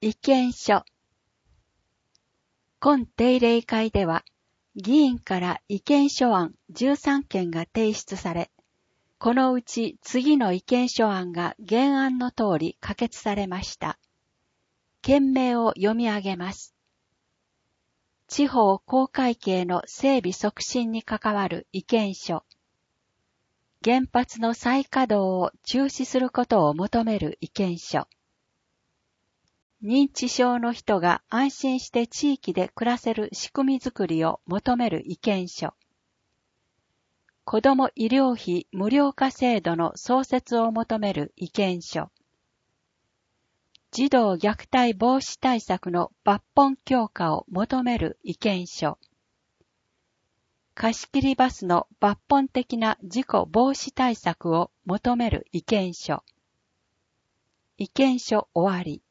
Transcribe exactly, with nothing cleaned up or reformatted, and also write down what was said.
意見書。今定例会では、議員から意見書案じゅうさんけんが提出され、このうち次の意見書案が原案の通り可決されました。件名を読み上げます。地方公会計の整備促進に関わる意見書。原発の再稼働を中止することを求める意見書。認知症の人が安心して地域で暮らせる仕組みづくりを求める意見書。子ども医療費無料化制度の創設を求める意見書。児童虐待防止対策の抜本強化を求める意見書。貸切バスの抜本的な事故防止対策を求める意見書。意見書終わり。